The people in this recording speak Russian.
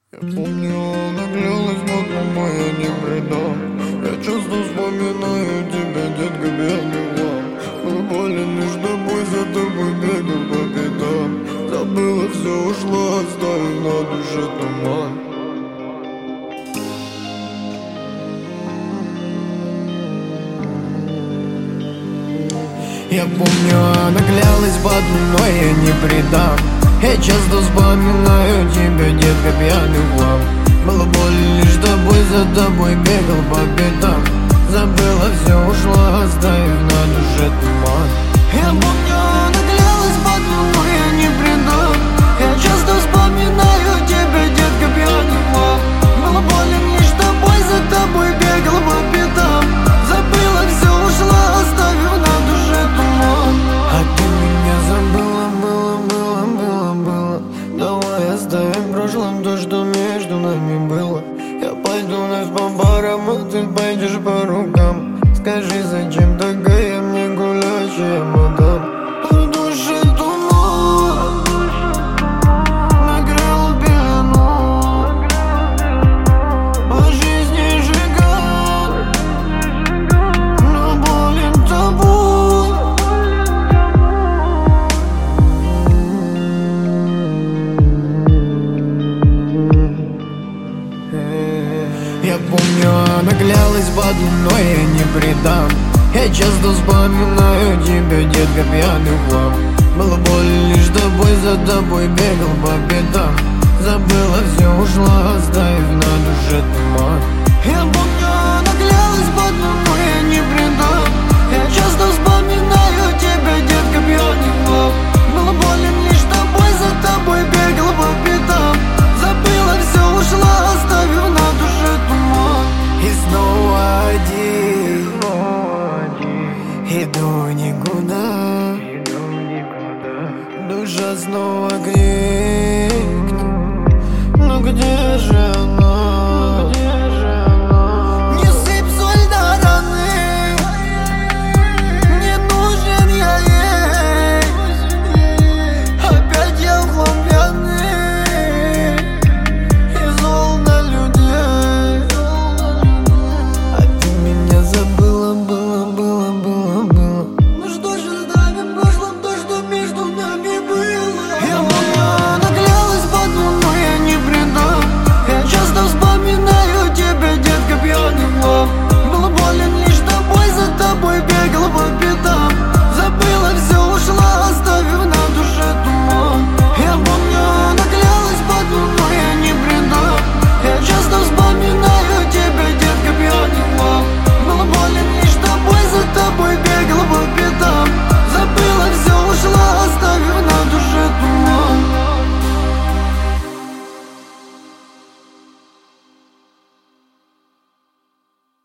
Я помню, она клялась, мама, я не предам. Я часто вспоминаю тебя, детка, белый вам. Был болен лишь тобой, за тобой бегал по пятам. Забыла все, ушла, оставив на душе туман. Я помню, она клялась под луной, я не предам. Я часто вспоминаю тебя, детка, пьяный хлам. Было больно лишь тобой, за тобой бегал по пятам. Забыла все, ушла, оставив на душе туман. Я помню, она клялась под луной, я не предам. Я часто вспоминаю тебя, детка, пьяный хлам. Было больно лишь тобой, за тобой бегал по пятам. Забыла все, ушла, оставив на душе туман. А ты меня забыла, было. Давай оставим в прошлом то, что между нами было. Я пойду вновь по барам, а ты пойдешь по рукам. Скажи, зачем такая мне гулящая мадам? В душе туман накрыл пелену, по жизни сжигал, но болен тобой. Я помню, она клялась под луной, я не предам. Я часто вспоминаю тебя, детка, пьяный хлам. Было больно лишь тобой, за тобой бегал по пятам. Забыла все, ушла, оставив на душе туман. Я помню,